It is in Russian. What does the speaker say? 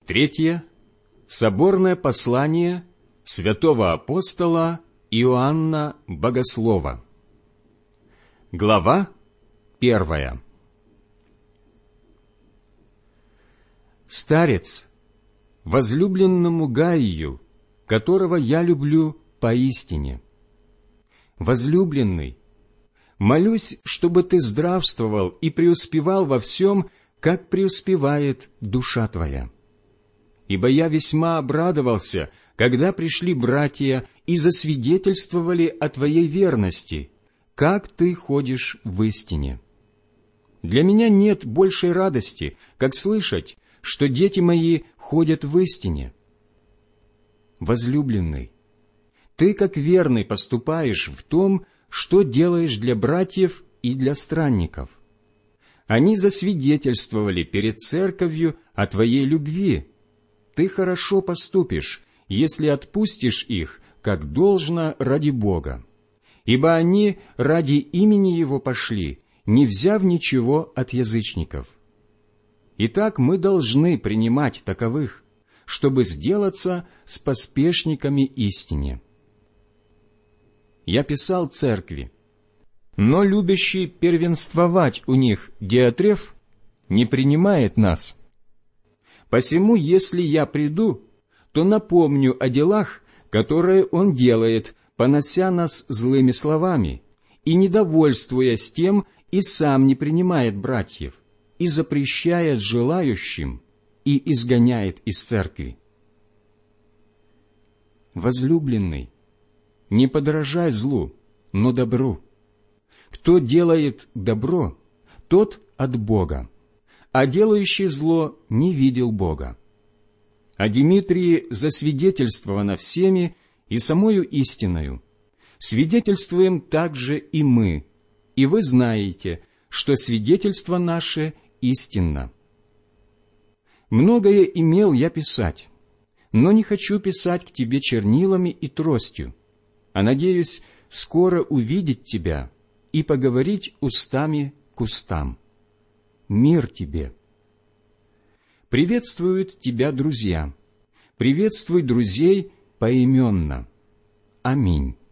Третье. Соборное послание святого апостола Иоанна Богослова. Глава 1. Старец, возлюбленному Гаию, которого я люблю поистине. Возлюбленный, молюсь, чтобы ты здравствовал и преуспевал во всем, как преуспевает душа твоя. Ибо я весьма обрадовался, когда пришли братья и засвидетельствовали о твоей верности, как ты ходишь в истине. Для меня нет большей радости, как слышать, что дети мои ходят в истине. Возлюбленный, ты как верный поступаешь в том, что делаешь для братьев и для странников. Они засвидетельствовали перед церковью о твоей любви. Ты хорошо поступишь, если отпустишь их, как должно ради Бога, ибо они ради имени Его пошли, не взяв ничего от язычников. Итак, мы должны принимать таковых, чтобы сделаться с поспешниками истине. Я писал церкви, но любящий первенствовать у них Диотреф не принимает нас. Посему, если я приду, то напомню о делах, которые он делает, понося нас злыми словами, и, недовольствуясь тем, и сам не принимает братьев, и запрещает желающим, и изгоняет из церкви. Возлюбленный, не подражай злу, но добру. Кто делает добро, тот от Бога, а делающий зло не видел Бога. О Димитрии засвидетельствовано всеми и самою истиною. Свидетельствуем также и мы, и вы знаете, что свидетельство наше истинно. Многое имел я писать, но не хочу писать к тебе чернилами и тростью, а надеюсь скоро увидеть тебя и поговорить устами к устам. Мир тебе. Приветствуют тебя друзья. Приветствуй друзей поименно. Аминь.